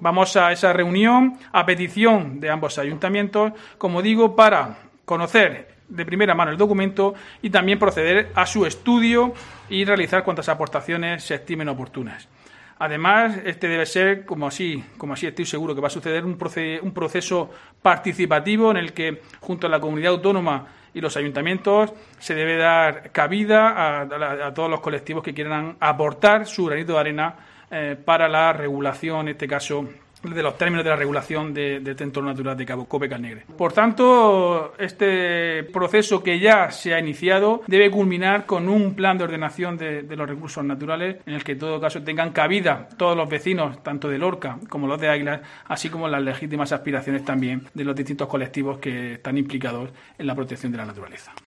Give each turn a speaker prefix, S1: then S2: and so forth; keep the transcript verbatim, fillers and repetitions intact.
S1: vamos a esa reunión a petición de ambos ayuntamientos, como digo, para conocer de primera mano el documento y también proceder a su estudio y realizar cuantas aportaciones se estimen oportunas. Además, este debe ser, como así, como así estoy seguro que va a suceder, un, proce- un proceso participativo en el que, junto a la comunidad autónoma y los ayuntamientos, se debe dar cabida a, a, a todos los colectivos que quieran aportar su granito de arena eh, para la regulación, en este caso, de los términos de la regulación de, de este entorno natural de Cabo Cope Canegre. Por tanto, este proceso que ya se ha iniciado debe culminar con un plan de ordenación de, de los recursos naturales en el que en todo caso tengan cabida todos los vecinos, tanto de Lorca como los de Águilas, así como las legítimas aspiraciones también de los distintos colectivos que están implicados en la protección de la naturaleza.